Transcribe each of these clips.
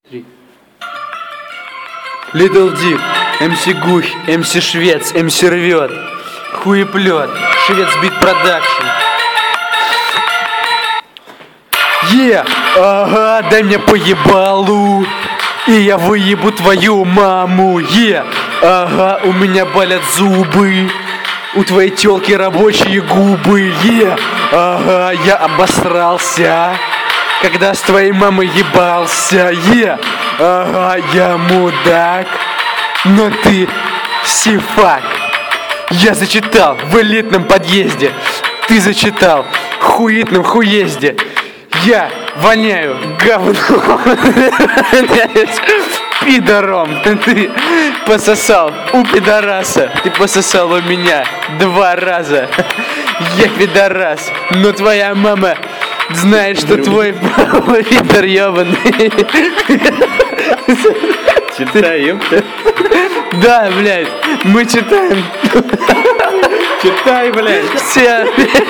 3. Little Dick, МС Гусь, МС Швец, МС Рвет, Хуеплет, Швец Бит Продакшн. Ага, дай мне поебалу, и я выебу твою маму. Ага, у меня болят зубы, у твоей тёлки рабочие губы. Ага, я обосрался, когда с твоей мамой ебался. Ага, я мудак, но ты сифак. Я зачитал в элитном подъезде, ты зачитал в хуитном хуезде. Я воняю говном, пидором. Ты пососал у пидораса, ты пососал у меня 2 раза. Я пидорас, но твоя мама знает, что твой папа пидор ебаный. Читаем. Да, блядь, мы читаем. Читай, блядь. Все.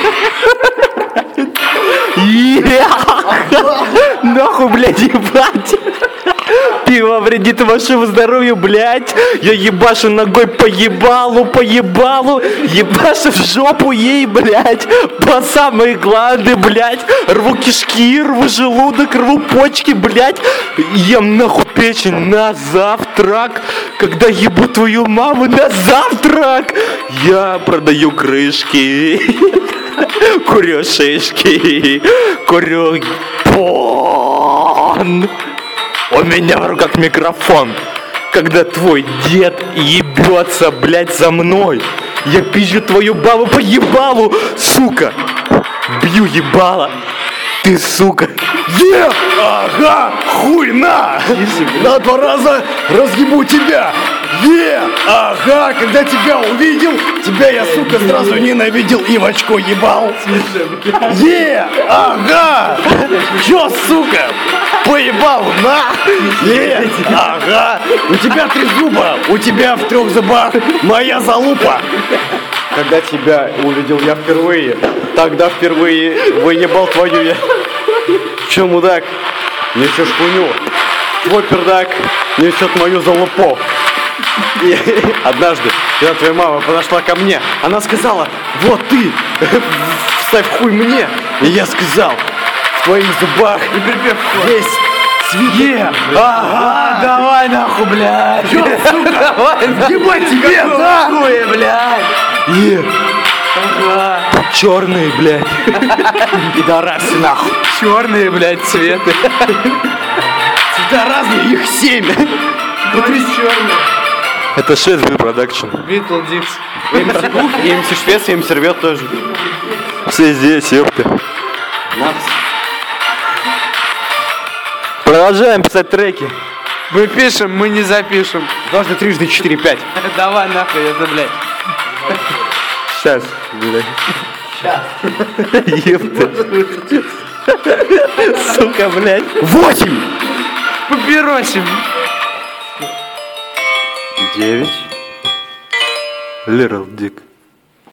Нахуй, блядь, ебать. Пиво вредит вашему здоровью, блядь. Я ебашу ногой по ебалу, ебашу в жопу ей, блядь. По самые гланды, блядь. Рву кишки, рву желудок, рву почки, блядь. Ем нахуй печень на завтрак. Когда ебу твою маму на завтрак. Я продаю крышки, курю шишки, курю пон. У меня в руках микрофон. Когда твой дед ебется, блядь, за мной, я пизжу твою бабу по ебалу, сука. Бью ебало, ты, сука. Ага, хуй на! На 2 раза разъебу тебя! Ага, когда тебя увидел, тебя я, сука, сразу ненавидел и в очко ебал. Ага! Чё, сука? Поебал, на! Ага! У тебя 3 зуба, у тебя в 3 зубах моя залупа. Когда тебя увидел я впервые, тогда впервые выебал твою я. Чё, мудак, несешь хуйню? Твой пердак несет мою залупу. И однажды, когда твоя мама подошла ко мне, она сказала: вот ты, вставь хуй мне. И я сказал: в твоих зубах весь свет. Ага, давай нахуй, блядь. Чё, сука? Давай нахуй. Ебать тебе, да? Хуя, блядь. Ага. Черные, блядь. Пидорасы, нахуй. Черные, блядь, цветы. Цвета разные, их 7. Говори черные. Это Швец Бит Продакшн. Little Dicks. МС Гуф, и МС Швец, и МС Рвет тоже. Все здесь, ёпта. Продолжаем писать треки. Мы пишем, мы не запишем. Дважды, трижды, 4, 5. Давай нахуй это, блядь. Сейчас, блядь. Ёпта. Сука, блядь. 8. Папиросим. 9. Little Dick.